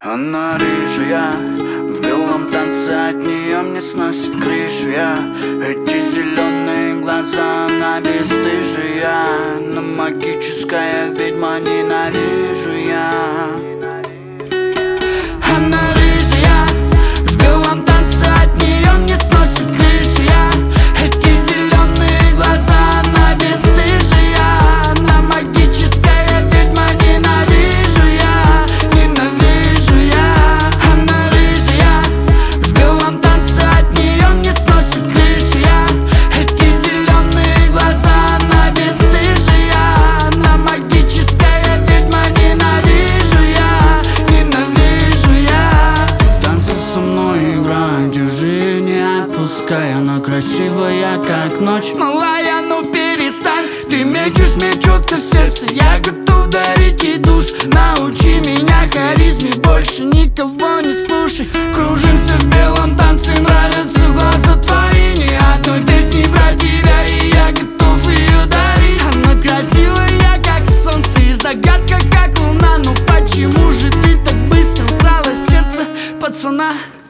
Она рыжая, в белом танце от нее мне сносит крышу я. Эти зеленые глаза, она бесстыжая, но магическая ведьма, ненавижу я. Она рыжая, в белом танце от нее мне сносит крышу я. Эти зеленые глаза, она бесстыжая, но магическая ведьма, ненавижу я. Ненавижу я. Она рыжая, в белом танце от нее мне сносит крышу я. Эти зеленые глаза, она бесстыжая, но магическая ведьма, ненавижу я. Ненавижу я. В танце со мной играй, держи, не отпускай. Она красивая, как ночь, малая, ну перестань. Ты метишь мне четко в сердце, я готов дарить ей душ. Научи меня харизме, больше никого не слушай. Кружимся в белом танце, нравятся глаза твои. Ни одной песни про тебя, и я готов ее дарить. Она красивая, как солнце, и загадка, как луна. Ну почему же ты так быстро украла сердце пацана?